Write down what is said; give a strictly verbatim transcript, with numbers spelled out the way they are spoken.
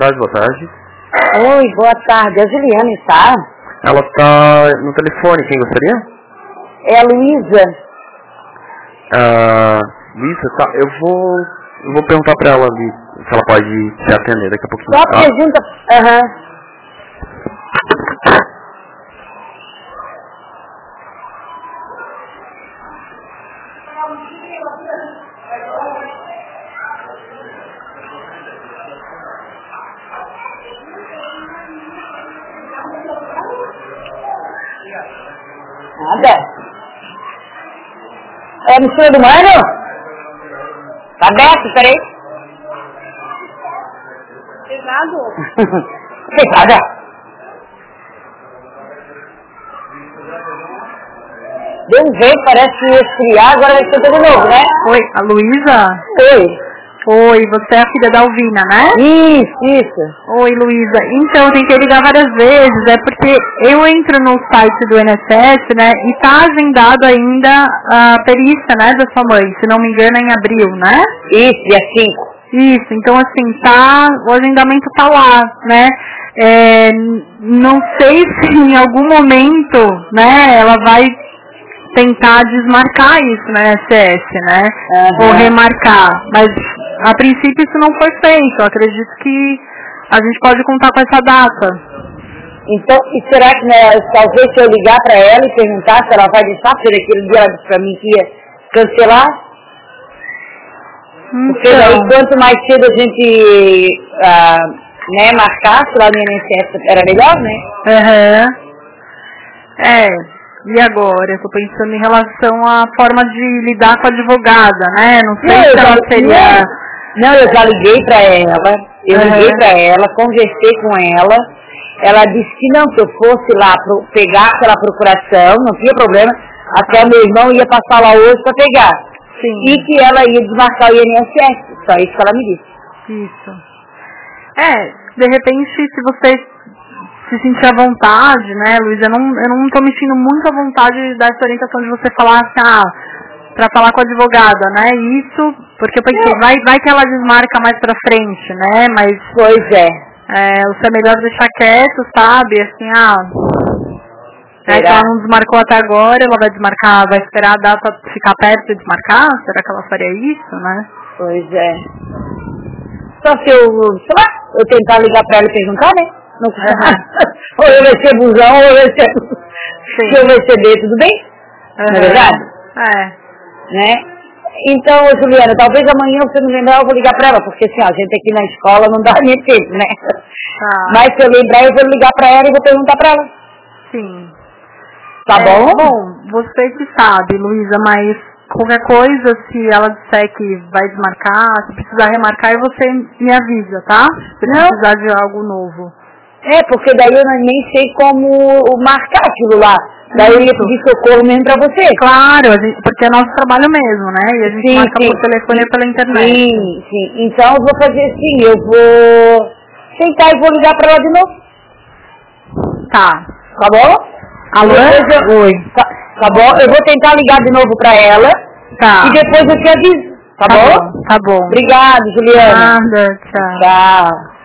tarde, boa tarde. Oi, boa tarde. A Juliana está? Ela está no telefone, quem gostaria? É a Luísa. Ah, Luísa, tá, eu vou, eu vou perguntar pra ela ali, se ela pode te atender daqui a pouquinho. Só Tá? pergunta... Aham. Uhum. Nada. É a mistura do mano? Tá aberto, peraí. Pesado. Pesada. Deu um jeito, parece que ia esfriar, agora vai ser tudo novo, né? Oi, a Luísa? Oi. Oi, você é a filha da Alvina, né? Isso, isso. Oi, Luísa. Então, eu tentei ligar várias vezes, é porque eu entro no site do I N S S, né, e tá agendado ainda a perícia, né, da sua mãe, se não me engano é em abril, né? Isso, dia cinco. Isso, então assim, tá, o agendamento tá lá, né? É, não sei se em algum momento, né, ela vai tentar desmarcar isso na I N S S, né? Uhum. Ou remarcar, mas a princípio isso não foi feito. Eu acredito que a gente pode contar com essa data. Então, e será que, né, talvez se eu ligar para ela e perguntar se ela vai deixar, porque aquele dia ela disse para mim que ia cancelar? Então. Porque daí quanto mais cedo a gente ah, né, marcasse lá no I N S S era melhor, né? Aham. Uhum. É. E agora? Eu tô pensando em relação à forma de lidar com a advogada, né? Não sei não, se ela já, seria... Não, eu já liguei pra ela, eu uhum. liguei pra ela, conversei com ela, ela disse que não, que eu fosse lá pro, pegar pela procuração, não tinha problema, até o meu irmão ia passar lá hoje pra pegar. Sim. E que ela ia desmarcar o I N S S, só isso que ela me disse. Isso. É, de repente, se você... se sentir à vontade, né, Luísa, eu não, eu não tô me sentindo muito à vontade dessa orientação de você falar assim, ah, pra falar com a advogada, né, isso, porque eu pensei, vai, vai que ela desmarca mais pra frente, né, mas... Pois é. É, o é melhor deixar quieto, sabe, assim, ah... É que ela não desmarcou até agora, ela vai desmarcar, vai esperar a data ficar perto e desmarcar? Será que ela faria isso, né? Pois é. Só se eu, sei lá, eu tentar ligar pra ela e perguntar, né? Não uhum. Ou eu recebo busão, ou eu recebo... Se eu receber, tudo bem? Uhum. Não é verdade? É. Né? Então, Juliana, talvez amanhã você não lembrar, eu vou ligar pra ela, porque assim, a gente aqui na escola não dá nem tempo, né? Ah. Mas se eu lembrar, eu vou ligar pra ela e vou perguntar pra ela. Sim. Tá é, bom? Bom, você que sabe, Luísa, mas qualquer coisa, se ela disser que vai desmarcar, se precisar remarcar, você me avisa, tá? Se não. precisar de algo novo. É, porque daí eu nem sei como marcar aquilo lá. Daí eu ia pedir socorro mesmo pra você. Claro, a gente, porque é nosso trabalho mesmo, né? E a gente sim, marca sim. por telefone e pela internet. Sim, sim. Então eu vou fazer assim, eu vou sentar e vou ligar pra ela de novo. Tá. Tá bom? Alô? Eu, Oi. Tá, tá bom? Eu vou tentar ligar de novo pra ela. Tá. E depois eu te aviso. Tá, tá bom? bom? Tá bom. Obrigado, Juliana. Nada, tchau. Tchau.